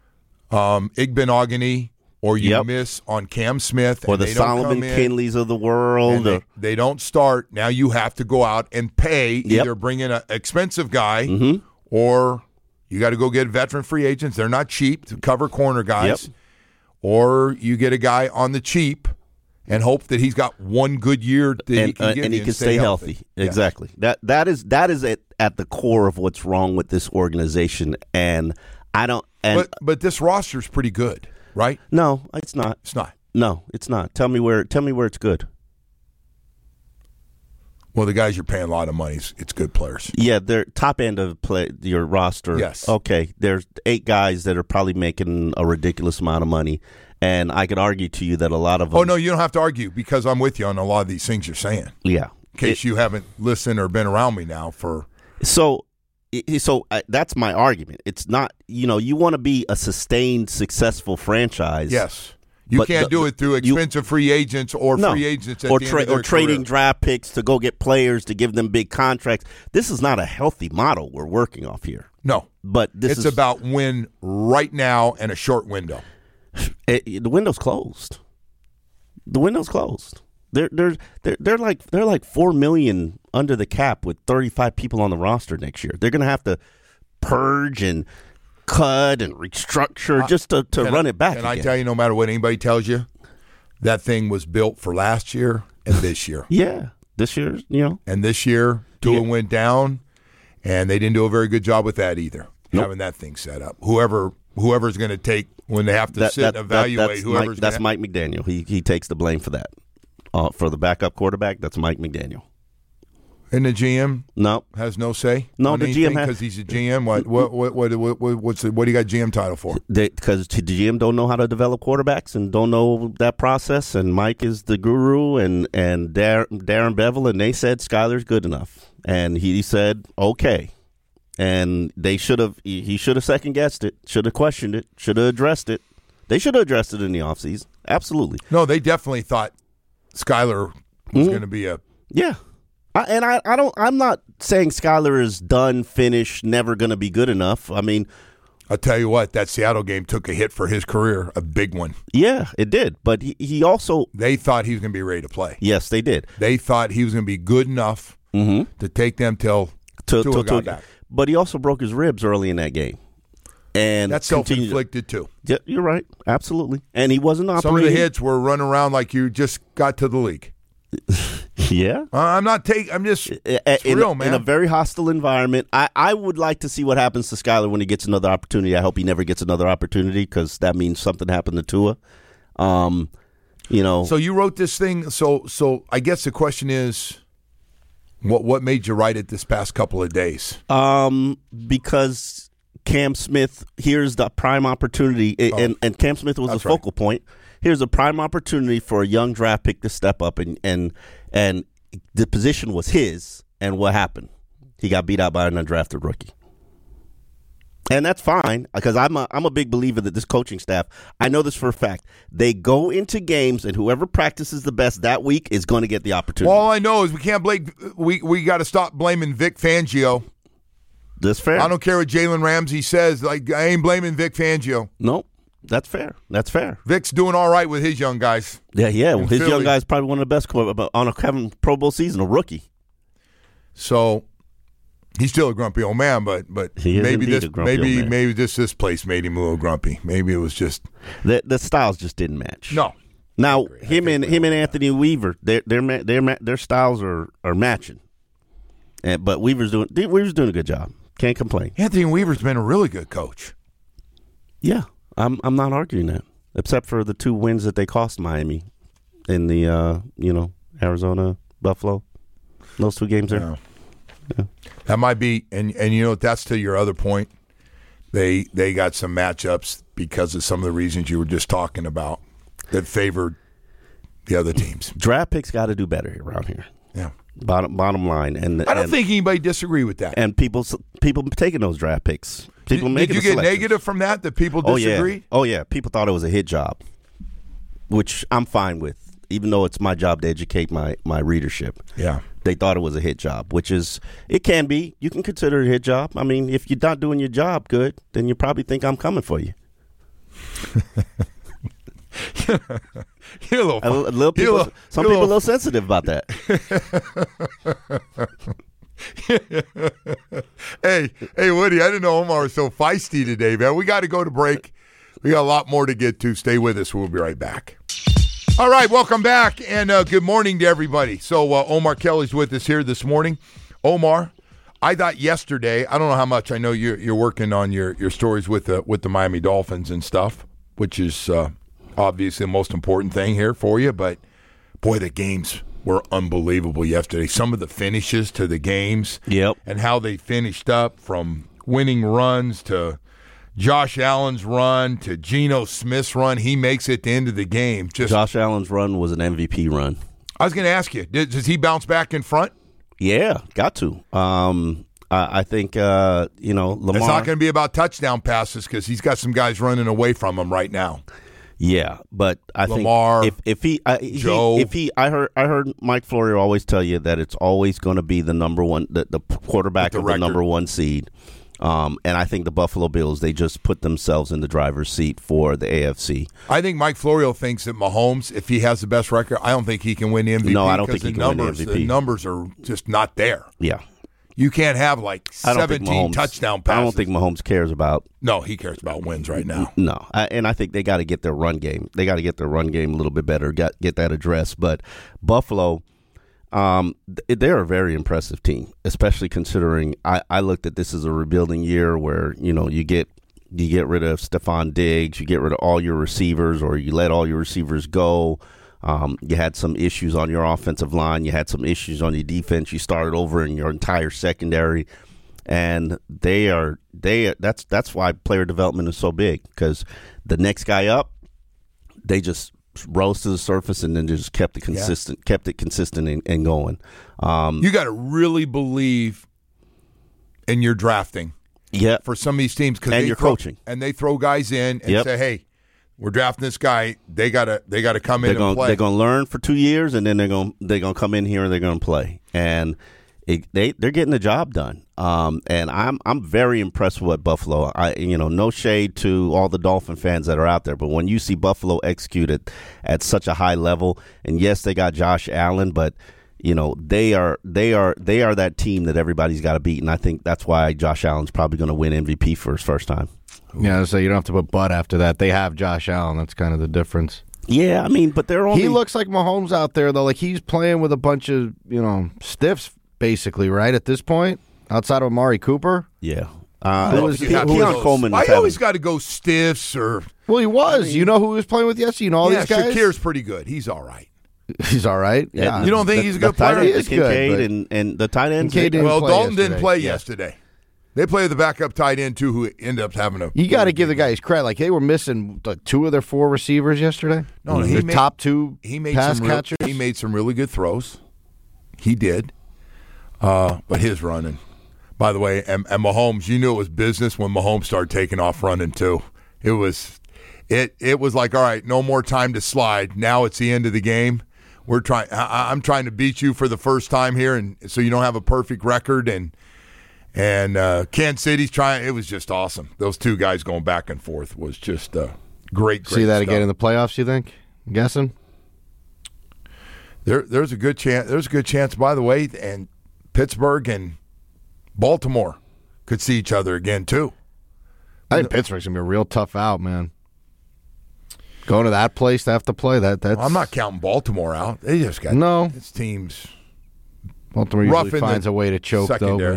Speaker 3: um, Igbenogany, or you
Speaker 4: Yep.
Speaker 3: miss on Cam Smith,
Speaker 4: or
Speaker 3: and
Speaker 4: the
Speaker 3: they don't
Speaker 4: Solomon
Speaker 3: come in,
Speaker 4: Kinleys of the world.
Speaker 3: and they,
Speaker 4: or-
Speaker 3: they don't start. Now you have to go out and pay.
Speaker 4: Yep.
Speaker 3: Either bring in an expensive guy,
Speaker 4: Mhm.
Speaker 3: or you got to go get veteran free agents. They're not cheap to cover corner guys.
Speaker 4: Yep.
Speaker 3: Or you get a guy on the cheap and hope that he's got one good year that
Speaker 4: and,
Speaker 3: he can
Speaker 4: uh,
Speaker 3: give
Speaker 4: and
Speaker 3: you
Speaker 4: he can
Speaker 3: stay
Speaker 4: stay healthy.
Speaker 3: Yeah.
Speaker 4: Exactly. That that is that is at, at the core of what's wrong with this organization. And I don't. And
Speaker 3: But but this roster is pretty good, right?
Speaker 4: no, it's not.
Speaker 3: It's not.
Speaker 4: No, it's not. Tell me where. Tell me where it's good.
Speaker 3: Well, the guys you're paying a lot of money, it's, it's good players.
Speaker 4: Yeah, they're top end of play your roster.
Speaker 3: Yes.
Speaker 4: Okay. There's eight guys that are probably making a ridiculous amount of money, and I could argue to you that a lot of them.
Speaker 3: Oh, no, you don't have to argue because I'm with you on a lot of these things you're saying.
Speaker 4: Yeah.
Speaker 3: In case you haven't listened or been around me now for
Speaker 4: So, i- so uh, that's my argument. It's not, you know, you want to be a sustained, successful franchise.
Speaker 3: yes. You
Speaker 4: But
Speaker 3: can't
Speaker 4: the-
Speaker 3: do it through
Speaker 4: you-
Speaker 3: expensive free agents or
Speaker 4: No.
Speaker 3: free agents at
Speaker 4: or
Speaker 3: the
Speaker 4: tra-
Speaker 3: end of their
Speaker 4: or trading
Speaker 3: career.
Speaker 4: draft picks to go get players to give them big contracts. This is not a healthy model we're working off here.
Speaker 3: No.
Speaker 4: But this
Speaker 3: It's
Speaker 4: is
Speaker 3: about win right now and a short window.
Speaker 4: it, the window's closed. The window's closed. They're they're they're they're like they're like four million under the cap with thirty five people on the roster next year. They're going to have to purge and cut and restructure just to, to
Speaker 3: Can
Speaker 4: run
Speaker 3: I-
Speaker 4: it back.
Speaker 3: And I
Speaker 4: again.
Speaker 3: tell you, no matter what anybody tells you, that thing was built for last year and this year.
Speaker 4: yeah, this year, you know,
Speaker 3: And this year, Tua
Speaker 4: Yeah.
Speaker 3: went down, and they didn't do a very good job with that either,
Speaker 4: Nope.
Speaker 3: having that thing set up. Whoever whoever's going to take when they have to
Speaker 4: that,
Speaker 3: sit
Speaker 4: that,
Speaker 3: and
Speaker 4: that-
Speaker 3: evaluate
Speaker 4: that's
Speaker 3: whoever's
Speaker 4: Mike, that's
Speaker 3: gonna,
Speaker 4: Mike McDaniel. He he takes the blame for that. Uh, for the backup quarterback, that's Mike McDaniel.
Speaker 3: And the G M
Speaker 4: No.
Speaker 3: has no say?
Speaker 4: No,
Speaker 3: on
Speaker 4: the G M has-
Speaker 3: because he's a G M. What what what what, what, what what's the, what do you got G M title for?
Speaker 4: Because the G M don't know how to develop quarterbacks and don't know that process. And Mike is the guru, and and Dar- Darren Bevel, and they said Skyler's good enough, and he said okay, and they should have he he should have second guessed it, should have questioned it, should have addressed it. They should have addressed it in the offseason. Absolutely.
Speaker 3: No, they definitely thought Skyler was
Speaker 4: Mhm.
Speaker 3: going to be a
Speaker 4: Yeah. I, and I, I don't. I'm not saying Skyler is done, finished, never going to be good enough. I mean,
Speaker 3: I'll tell you what, that Seattle game took a hit for his career, a big one.
Speaker 4: yeah, it did. But he, he also,
Speaker 3: They thought he was going to be ready to play.
Speaker 4: yes, they did.
Speaker 3: They thought he was going to be good enough
Speaker 4: Mm-hmm.
Speaker 3: to take them till
Speaker 4: To,
Speaker 3: Tua
Speaker 4: to,
Speaker 3: got
Speaker 4: to,
Speaker 3: back.
Speaker 4: but he also broke his ribs early in that game, and
Speaker 3: That's
Speaker 4: continued-
Speaker 3: self-inflicted too.
Speaker 4: Yeah, you're right, absolutely. And he wasn't operating.
Speaker 3: Some of the hits were running around like you just got to the league.
Speaker 4: yeah.
Speaker 3: Uh, I'm not taking. I'm just. It's
Speaker 4: in,
Speaker 3: real, man.
Speaker 4: in a very hostile environment. I, I would like to see what happens to Skyler when he gets another opportunity. I hope he never gets another opportunity because that means something happened to Tua. Um, you know.
Speaker 3: So you wrote this thing. So so I guess the question is, what what made you write it this past couple of days?
Speaker 4: Um, because Cam Smith, here's the prime opportunity,
Speaker 3: Oh.
Speaker 4: and, and Cam Smith was a
Speaker 3: That's
Speaker 4: focal point. Here's a prime opportunity for a young draft pick to step up, and and and the position was his. And what happened? He got beat out by an undrafted rookie, and that's fine because I'm a I'm a big believer that this coaching staff. I know this for a fact. They go into games, and whoever practices the best that week is going to get the opportunity.
Speaker 3: Well, all I know is we can't blame. We we got to stop blaming Vic Fangio.
Speaker 4: That's fair.
Speaker 3: I don't care what Jalen Ramsey says. Like I ain't blaming Vic Fangio.
Speaker 4: No, that's fair. That's fair.
Speaker 3: Vic's doing all right with his young guys.
Speaker 4: Yeah, yeah. Well, his
Speaker 3: Philly.
Speaker 4: young guy's probably one of the best co- on a having Pro Bowl season, a rookie.
Speaker 3: So he's still a grumpy old man, but but
Speaker 4: He is
Speaker 3: maybe
Speaker 4: indeed
Speaker 3: this
Speaker 4: a grumpy
Speaker 3: maybe
Speaker 4: old man.
Speaker 3: maybe this this place made him a little grumpy. Maybe it was just
Speaker 4: The the styles just didn't match.
Speaker 3: no.
Speaker 4: Now
Speaker 3: I
Speaker 4: him
Speaker 3: think
Speaker 4: and
Speaker 3: we
Speaker 4: him
Speaker 3: all
Speaker 4: and
Speaker 3: know
Speaker 4: Anthony Weaver, their their ma- their ma- their styles are, are matching. And but Weaver's doing Weaver's doing a good job. Can't complain.
Speaker 3: Anthony Weaver's been a really good coach.
Speaker 4: Yeah, I'm I'm not arguing that, except for the two wins that they cost Miami in the uh, you know Arizona Buffalo, those two games there.
Speaker 3: Yeah.
Speaker 4: Yeah.
Speaker 3: That might be, and and you know that's to your other point. They they got some matchups because of some of the reasons you were just talking about that favored the other teams.
Speaker 4: Draft picks got to do better around here.
Speaker 3: Yeah,
Speaker 4: Bottom bottom line, and
Speaker 3: I don't
Speaker 4: and,
Speaker 3: think anybody disagree with that.
Speaker 4: and people people taking those draft picks. People
Speaker 3: did,
Speaker 4: making
Speaker 3: did you
Speaker 4: the
Speaker 3: get
Speaker 4: selections.
Speaker 3: negative from that? That people
Speaker 4: Oh
Speaker 3: disagree?
Speaker 4: yeah, oh yeah. People thought it was a hit job, which I'm fine with, even though it's my job to educate my my readership.
Speaker 3: Yeah.
Speaker 4: They thought it was a hit job, which is it can be. You can consider it a hit job. I mean, if you're not doing your job good, then you probably think I'm coming for you.
Speaker 3: You're a little,
Speaker 4: A, a little
Speaker 3: you're
Speaker 4: people,
Speaker 3: a little-
Speaker 4: some
Speaker 3: you're
Speaker 4: people
Speaker 3: a
Speaker 4: are a little sensitive about that.
Speaker 3: Hey, hey, Woody, I didn't know Omar was so feisty today, man. We got to go to break. We got a lot more to get to. Stay with us. We'll be right back. All right, welcome back, and uh, good morning to everybody. So uh, Omar Kelly's with us here this morning. Omar, I thought yesterday, I don't know how much, I know you're, you're working on your, your stories with the, with the Miami Dolphins and stuff, which is uh, obviously the most important thing here for you, but boy, the games were unbelievable yesterday. Some of the finishes to the games
Speaker 4: Yep.
Speaker 3: and how they finished up, from winning runs to Josh Allen's run to Geno Smith's run. He makes it at the end of the game. Just,
Speaker 4: Josh Allen's run was an M V P run.
Speaker 3: I was going to ask you, did, does he bounce back in front?
Speaker 4: Yeah, got to. Um, I, I think uh, you know Lamar.
Speaker 3: It's not going to be about touchdown passes because he's got some guys running away from him right now.
Speaker 4: Yeah, but I
Speaker 3: Lamar,
Speaker 4: think if if he, I, he
Speaker 3: Joe.
Speaker 4: if he I heard I heard Mike Florio always tell you that it's always going to be the number one the, the quarterback
Speaker 3: the
Speaker 4: of
Speaker 3: record.
Speaker 4: the number one seed. Um, and I think the Buffalo Bills, they just put themselves in the driver's seat for the A F C.
Speaker 3: I think Mike Florio thinks that Mahomes, if he has the best record, I don't think he can win the M V P.
Speaker 4: No, I don't
Speaker 3: 'cause
Speaker 4: think he
Speaker 3: the
Speaker 4: can win the
Speaker 3: numbers,
Speaker 4: M V P.
Speaker 3: The numbers are just not there.
Speaker 4: Yeah,
Speaker 3: You can't have like
Speaker 4: I don't think
Speaker 3: seventeen
Speaker 4: Mahomes,
Speaker 3: touchdown passes.
Speaker 4: I don't think Mahomes cares about.
Speaker 3: No, he cares about wins right now.
Speaker 4: No, I, and I think they got to get their run game. They got to get their run game a little bit better. Get get that addressed. But Buffalo, um, th- they're a very impressive team, especially considering I, I looked at this as a rebuilding year where you know you get you get rid of Stephon Diggs, you get rid of all your receivers, or you let all your receivers go. Um, you had some issues on your offensive line. You had some issues on your defense. You started over in your entire secondary, and they are they. That's that's why player development is so big, because the next guy up, they just rose to the surface and then just kept it consistent, yeah. kept it consistent and, and going. Um,
Speaker 3: you got to really believe in your drafting.
Speaker 4: Yeah,
Speaker 3: for some of these teams, because
Speaker 4: and your
Speaker 3: throw,
Speaker 4: coaching,
Speaker 3: and they throw guys in and
Speaker 4: yep.
Speaker 3: say, "Hey, we're drafting this guy. They gotta, they gotta come
Speaker 4: they're
Speaker 3: in
Speaker 4: gonna,
Speaker 3: and play."
Speaker 4: They're gonna learn for two years, and then they're gonna they're gonna come in here and they're gonna play, and it, they they're getting the job done. Um, and I'm I'm very impressed with Buffalo. I you know no shade to all the Dolphin fans that are out there, but when you see Buffalo execute it at such a high level, and yes, they got Josh Allen, but you know, they are they are they are that team that everybody's got to beat, and I think that's why Josh Allen's probably going to win M V P for his first time.
Speaker 5: Yeah, so you don't have to put but after that. They have Josh Allen. That's kind of the difference.
Speaker 4: Yeah, I mean, but they're only.
Speaker 5: He looks like Mahomes out there though. Like he's playing with a bunch of you know stiffs, basically, right at this point, outside of Amari Cooper.
Speaker 4: Yeah. Uh,
Speaker 3: who
Speaker 4: was,
Speaker 3: is,
Speaker 4: Ke- Keon Coleman.
Speaker 3: I
Speaker 4: having,
Speaker 3: always got to go stiffs or.
Speaker 5: Well, he was. I mean, you know who he was playing with yesterday? You know all
Speaker 3: yeah,
Speaker 5: these guys.
Speaker 3: Shakir's pretty good. He's all right.
Speaker 5: He's all right. Yeah,
Speaker 3: you don't think
Speaker 4: the,
Speaker 3: he's a good
Speaker 4: the
Speaker 3: player?
Speaker 4: He
Speaker 5: is
Speaker 4: Kincaid
Speaker 5: good,
Speaker 4: and, and the tight ends.
Speaker 3: Well, Dalton
Speaker 5: yesterday.
Speaker 3: didn't play
Speaker 5: yeah.
Speaker 3: yesterday. They played the backup tight end too, who ended up having a.
Speaker 5: You got to give the guy his credit. Like they were missing like, two of their four receivers yesterday.
Speaker 3: No,
Speaker 5: mm-hmm.
Speaker 3: he
Speaker 5: their
Speaker 3: made,
Speaker 5: top two
Speaker 3: he made
Speaker 5: pass
Speaker 3: some real,
Speaker 5: catchers.
Speaker 3: He made some really good throws. He did, uh, but his running. By the way, and, and Mahomes, you knew it was business when Mahomes started taking off running too. It was, it it was like, all right, no more time to slide. Now it's the end of the game. We're trying. I'm trying to beat you for the first time here, and so you don't have a perfect record. And and uh, Kansas City's trying. It was just awesome. Those two guys going back and forth was just uh, great. Great.
Speaker 5: See that
Speaker 3: stuff.
Speaker 5: again in the playoffs? You think? I'm guessing.
Speaker 3: There, there's a good chance. There's a good chance. By the way, and Pittsburgh and Baltimore could see each other again too.
Speaker 5: I think Pittsburgh's gonna be a real tough out, man. Going to that place to have to play that. That's
Speaker 3: well, I'm not counting Baltimore out. They just got
Speaker 5: no.
Speaker 3: This team's
Speaker 5: Baltimore
Speaker 3: rough
Speaker 5: usually
Speaker 3: in
Speaker 5: finds
Speaker 3: the
Speaker 5: a way to choke
Speaker 3: secondary.
Speaker 5: though.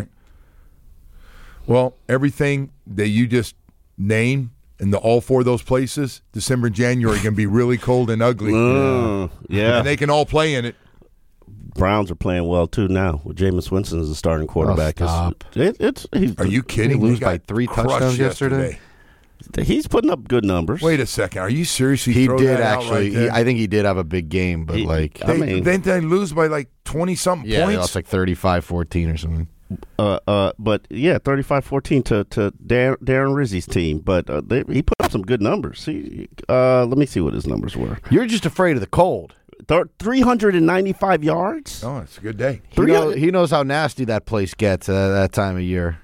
Speaker 5: But...
Speaker 3: Well, everything that you just named in the all four of those places, December and January, can be really cold and ugly.
Speaker 4: Uh, yeah,
Speaker 3: and they can all play in it.
Speaker 4: Browns are playing well too now with Jameis Winston as the starting quarterback.
Speaker 5: Oh, stop.
Speaker 4: It, it's, he's,
Speaker 3: Are you kidding?
Speaker 5: They lose
Speaker 3: They
Speaker 5: by
Speaker 3: got
Speaker 5: three
Speaker 3: crushed
Speaker 5: touchdowns yesterday.
Speaker 4: He's putting up good numbers.
Speaker 3: Wait a second. Are you seriously?
Speaker 5: He
Speaker 3: throw
Speaker 5: did
Speaker 3: that out
Speaker 5: actually.
Speaker 3: right there?
Speaker 5: he, I think he did have a big game, but
Speaker 4: He-
Speaker 5: like,
Speaker 4: I
Speaker 3: They,
Speaker 4: mean-
Speaker 3: they, they lose by like twenty something
Speaker 5: yeah,
Speaker 3: points.
Speaker 5: it's like thirty-five fourteen or something.
Speaker 4: Uh, uh, but yeah, thirty-five fourteen to to Dar- Darren Rizzi's team. But uh, they, he put up some good numbers. He, uh, let me see what his numbers were.
Speaker 5: You're just afraid of the cold.
Speaker 4: Th- three hundred ninety-five yards.
Speaker 3: Oh, it's a good day.
Speaker 5: He, know, he knows how nasty that place gets uh, that time of year.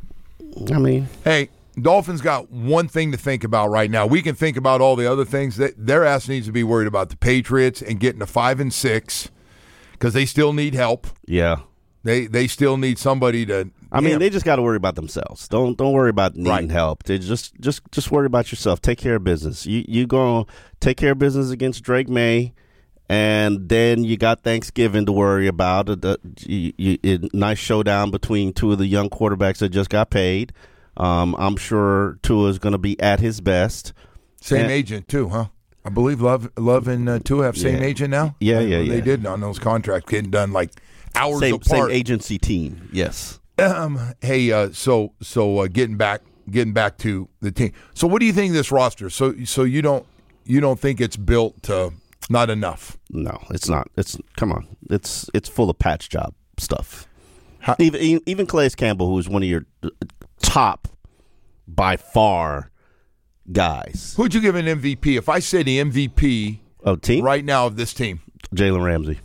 Speaker 4: I mean,
Speaker 3: Hey, Dolphins got one thing to think about right now. We can think about all the other things. That their ass needs to be worried about the Patriots and getting to five and six because they still need help.
Speaker 4: yeah.
Speaker 3: They they still need somebody to.
Speaker 4: I mean,
Speaker 3: Damn.
Speaker 4: they just got to worry about themselves. Don't don't worry about needing
Speaker 3: Right.
Speaker 4: help. They just just just worry about yourself. Take care of business. You you go take care of business against Drake May, and then you got Thanksgiving to worry about. A, a, you, you, a nice showdown between two of the young quarterbacks that just got paid. Um, I'm sure Tua is going to be at his best.
Speaker 3: Same
Speaker 4: And-
Speaker 3: agent too, huh? I believe Love Love and uh, Tua have same
Speaker 4: Yeah.
Speaker 3: agent now.
Speaker 4: Yeah, yeah,
Speaker 3: They
Speaker 4: yeah.
Speaker 3: did on those contracts getting done like hours
Speaker 4: Same same
Speaker 3: apart.
Speaker 4: agency team. Yes.
Speaker 3: Um, hey, uh, so so uh, getting back getting back to the team. So what do you think of this roster? So so you don't you don't think it's built to not enough?
Speaker 4: No, it's not. It's come on. It's it's full of patch job stuff.
Speaker 3: How-
Speaker 4: even even Calais Campbell, who is one of your top by far guys.
Speaker 3: Who'd you give an M V P? If I say the M V P
Speaker 4: Oh, team
Speaker 3: right now of this team,
Speaker 4: Jalen Ramsey.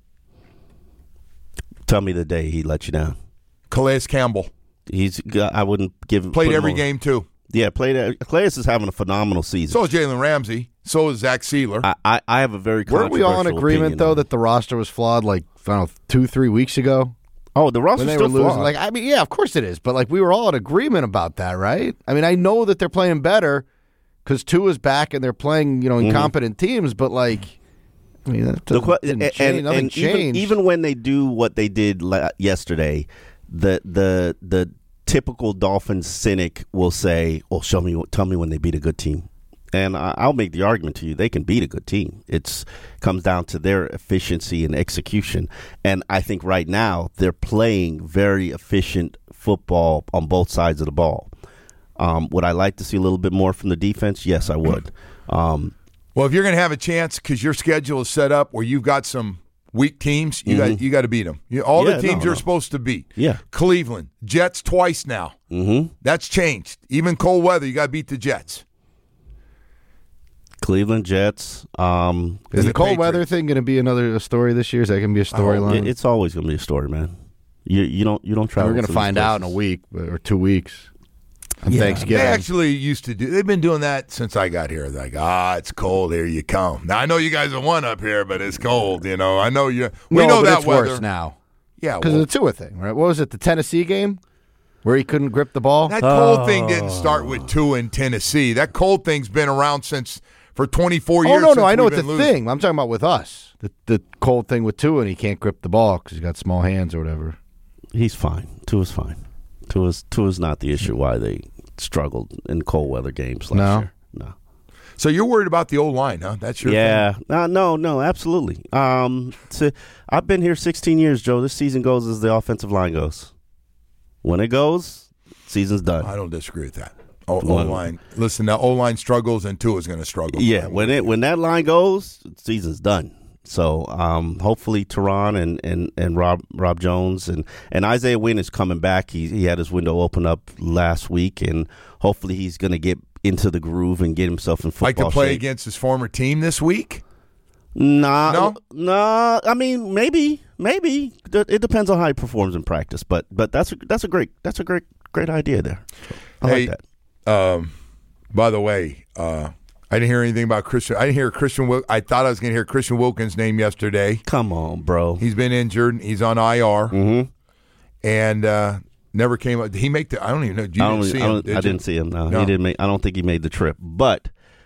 Speaker 4: Tell me the day he let you down.
Speaker 3: Calais Campbell
Speaker 4: He's. I wouldn't give him
Speaker 3: played
Speaker 4: put him
Speaker 3: every
Speaker 4: on-
Speaker 3: game too.
Speaker 4: Yeah, played. Calais is having a phenomenal season.
Speaker 3: So is Jalen Ramsey. So is Zach Sealer.
Speaker 4: I, I, I have a very
Speaker 5: Weren't we all in
Speaker 4: controversial
Speaker 5: agreement
Speaker 4: opinion
Speaker 5: though
Speaker 4: on it.
Speaker 5: that the roster was flawed? Like I don't know, two three weeks ago
Speaker 4: oh the roster's
Speaker 5: when they
Speaker 4: still
Speaker 5: were losing.
Speaker 4: flawed.
Speaker 5: Like I mean, yeah, of course it is. But like we were all in agreement about that, right? I mean, I know that they're playing better because Tua's back and they're playing, you know, incompetent teams. But like, I mean, that
Speaker 4: The que-
Speaker 5: didn't
Speaker 4: and,
Speaker 5: change.
Speaker 4: and,
Speaker 5: Nothing
Speaker 4: and even,
Speaker 5: changed.
Speaker 4: even when they do what they did la- yesterday, the the the typical Dolphins cynic will say, "Oh, show me, tell me when they beat a good team," And I, I'll make the argument to you, they can beat a good team. It comes down to their efficiency and execution. And I think right now they're playing very efficient football on both sides of the ball. Um, would I like to see a little bit more from the defense? Yes, I would. Um,
Speaker 3: well, if you're going to have a chance because your schedule is set up where you've got some weak teams, you
Speaker 4: mm-hmm.
Speaker 3: got you got to beat them. You, all
Speaker 4: yeah,
Speaker 3: the teams
Speaker 4: no,
Speaker 3: you're
Speaker 4: no.
Speaker 3: supposed to beat.
Speaker 4: Yeah.
Speaker 3: Cleveland, Jets twice now.
Speaker 4: Mm-hmm.
Speaker 3: That's changed. Even cold weather, you got to beat the Jets.
Speaker 4: Cleveland, Jets. Um,
Speaker 5: Is the cold
Speaker 3: Patriots.
Speaker 5: weather thing going to be another story this year? Is that going to be a storyline?
Speaker 4: it, it's always going to be a story, man. You you don't you don't travel.
Speaker 5: We're going to find out in a week or two weeks. On
Speaker 4: Yeah.
Speaker 5: Thanksgiving.
Speaker 3: They actually used to do. They've been doing that since I got here. They're like, ah, it's cold. Here you come. Now I know you guys are one up here, but it's cold. You know, I know you. We
Speaker 5: no,
Speaker 3: know
Speaker 5: but
Speaker 3: that
Speaker 5: it's
Speaker 3: weather
Speaker 5: worse now
Speaker 3: Yeah,
Speaker 5: because
Speaker 3: well,
Speaker 5: of the Tua thing, right? What was it? The Tennessee game where he couldn't grip the ball.
Speaker 3: that cold thing didn't start with two in Tennessee. That cold thing's been around since for twenty-four
Speaker 5: oh
Speaker 3: years.
Speaker 5: no, no,
Speaker 3: since
Speaker 5: I know
Speaker 3: we've
Speaker 5: it's a
Speaker 3: been losing.
Speaker 5: thing. I'm talking about with us. The the cold thing with Tua and he can't grip the ball because he's got small hands or whatever.
Speaker 4: He's fine. Tua's fine. Tua's Tua's not the issue why they struggled in cold weather games last
Speaker 5: No?
Speaker 4: year. No.
Speaker 3: So you're worried about the old line, huh? That's your
Speaker 4: Yeah.
Speaker 3: thing?
Speaker 4: Uh, no, no, absolutely. Um, so I've been here sixteen years, Joe. This season goes as the offensive line goes. When it goes, season's done.
Speaker 3: I don't disagree with that. O
Speaker 4: Well-
Speaker 3: line. Listen, the O line struggles, and Tua's going to struggle.
Speaker 4: Yeah, when it when that line goes, season's done. So um, hopefully Teron and, and, and Rob Rob Jones and, and Isaiah Wynn is coming back. He he had his window open up last week, and hopefully he's going to get into the groove and get himself in football
Speaker 3: like to play
Speaker 4: shape.
Speaker 3: against his former team this week.
Speaker 4: Nah,
Speaker 3: No?
Speaker 4: nah. I mean, maybe, maybe it depends on how he performs in practice. But but that's a, that's a great that's a great great idea there. I
Speaker 3: Hey,
Speaker 4: like that.
Speaker 3: Um, by the way, uh, I didn't hear anything about Christian. I didn't hear Christian. Wil- I thought I was going to hear Christian Wilkins' name yesterday.
Speaker 4: Come on, bro.
Speaker 3: He's been injured. He's on I R,
Speaker 4: Mm-hmm.
Speaker 3: and uh, never came up. Did he make the? I don't even know. You
Speaker 4: I,
Speaker 3: didn't
Speaker 4: don't,
Speaker 3: see
Speaker 4: I,
Speaker 3: him?
Speaker 4: don't,
Speaker 3: Did
Speaker 4: I
Speaker 3: you?
Speaker 4: didn't see him. No,
Speaker 3: No.
Speaker 4: he didn't make. I don't think he made the trip. But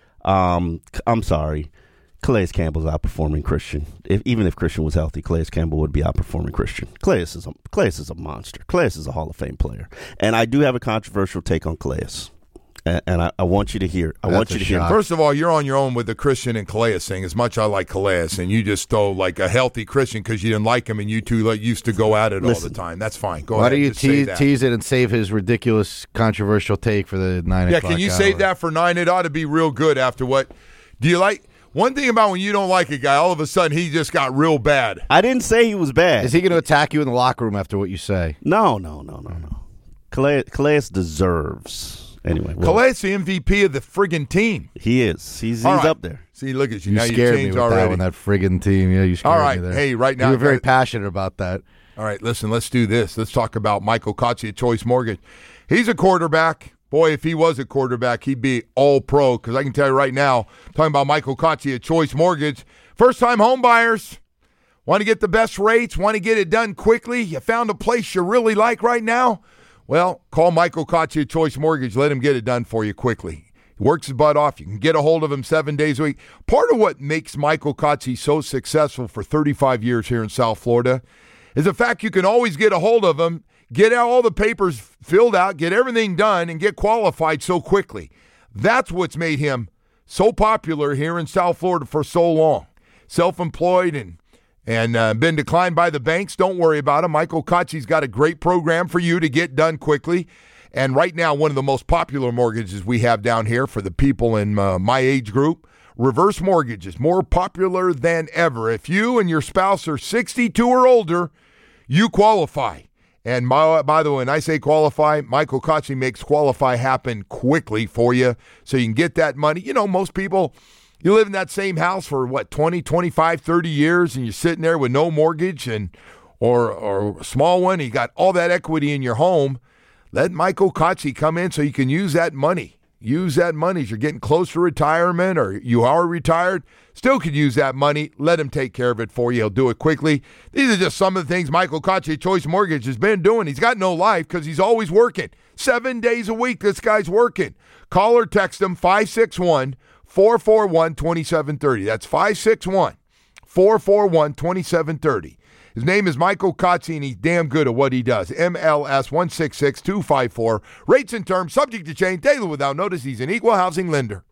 Speaker 4: um, I'm sorry. Calais Campbell's outperforming Christian. If, even if Christian was healthy, Calais Campbell would be outperforming Christian. Calais is a Calais is a monster. Calais is a Hall of Fame player, and I do have a controversial take on Calais, and, and I, I want you to hear. I
Speaker 5: That's
Speaker 4: want you
Speaker 5: a
Speaker 4: to hear.
Speaker 5: shock.
Speaker 3: First of all, you're on your own with the Christian and Calais thing. As much I like Calais, and you just throw like a healthy Christian because you didn't like him, and you two like, used to go at it all
Speaker 4: Listen.
Speaker 3: the time. That's fine. Go
Speaker 5: Why
Speaker 3: ahead.
Speaker 5: do you
Speaker 3: just say
Speaker 5: tease,
Speaker 3: that.
Speaker 5: tease it and save his ridiculous controversial take for the nine
Speaker 3: Yeah,
Speaker 5: o'clock
Speaker 3: can you
Speaker 5: hour?
Speaker 3: save that for nine? It ought to be real good after what. Do you like one thing about when you don't like a guy? All of a sudden, he just got real bad.
Speaker 4: I didn't say he was bad.
Speaker 5: Is he going to attack you in the locker room after what you say?
Speaker 4: No, no, no, no, no. Calais, Calais deserves anyway. Well,
Speaker 3: Calais, the M V P of the friggin' team.
Speaker 4: he is. He's he's
Speaker 3: All right.
Speaker 4: up there.
Speaker 3: See, look at you.
Speaker 5: You
Speaker 3: now
Speaker 5: scared
Speaker 3: you
Speaker 5: me
Speaker 3: changed
Speaker 5: with
Speaker 3: already.
Speaker 5: that one, that friggin' team. Yeah, you scared
Speaker 3: All right.
Speaker 5: me there.
Speaker 3: Hey, right now,
Speaker 5: You were very
Speaker 3: guys-
Speaker 5: passionate about that.
Speaker 3: All right, listen, let's do this. Let's talk about Michael Kotze at Choice Mortgage. He's a quarterback. Boy, if he was a quarterback, he'd be all pro because I can tell you right now, talking about Michael Kotze at Choice Mortgage, first-time home buyers, want to get the best rates, want to get it done quickly, you found a place you really like right now? Well, call Michael Kotze at Choice Mortgage. Let him get it done for you quickly. He works his butt off. You can get a hold of him seven days a week. Part of what makes Michael Kotze so successful for thirty-five years here in South Florida is the fact you can always get a hold of him, get all the papers filled out, get everything done, and get qualified so quickly. That's what's made him so popular here in South Florida for so long. Self-employed and and uh, been declined by the banks. Don't worry about him. Michael Kotze's got a great program for you to get done quickly. And right now, one of the most popular mortgages we have down here for the people in uh, my age group, reverse mortgages, more popular than ever. If you and your spouse are sixty-two or older, you qualify. And by, by the way, when I say qualify, Michael Kotze makes qualify happen quickly for you so you can get that money. You know, most people, you live in that same house for, what, twenty, twenty-five, thirty years, and you're sitting there with no mortgage and or, or a small one. You got all that equity in your home. Let Michael Kotze come in so you can use that money. Use that money as you're getting close to retirement or you are retired. Still could use that money. Let him take care of it for you. He'll do it quickly. These are just some of the things Michael Kotze Choice Mortgage has been doing. He's got no life because he's always working. Seven days a week, this guy's working. Call or text him five six one, four four one, two seven three zero. That's five six one, four four one, two seven three zero. His name is Michael Kotze, and he's damn good at what he does. M L S one six six two five four. Rates and terms subject to change daily without notice. He's an equal housing lender.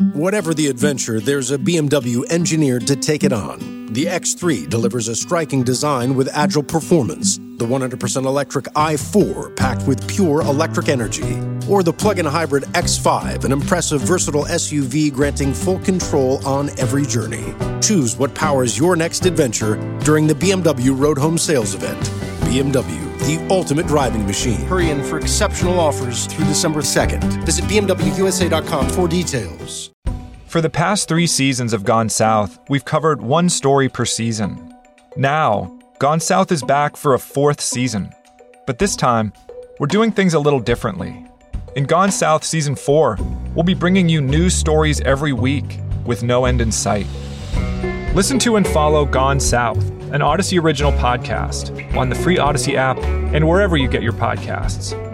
Speaker 2: Whatever the adventure, there's a B M W engineered to take it on. The X three delivers a striking design with agile performance. The one hundred percent electric i four packed with pure electric energy. Or the plug-in hybrid X five, an impressive versatile S U V granting full control on every journey. Choose what powers your next adventure during the B M W Road Home Sales Event. B M W, the ultimate driving machine.
Speaker 6: Hurry in for exceptional offers through December second. Visit B M W U S A dot com for details.
Speaker 1: For the past three seasons of Gone South, we've covered one story per season. Now, Gone South is back for a fourth season. But this time, we're doing things a little differently. In Gone South Season four, we'll be bringing you news stories every week with no end in sight. Listen to and follow Gone South, an Odyssey original podcast, on the free Odyssey app and wherever you get your podcasts.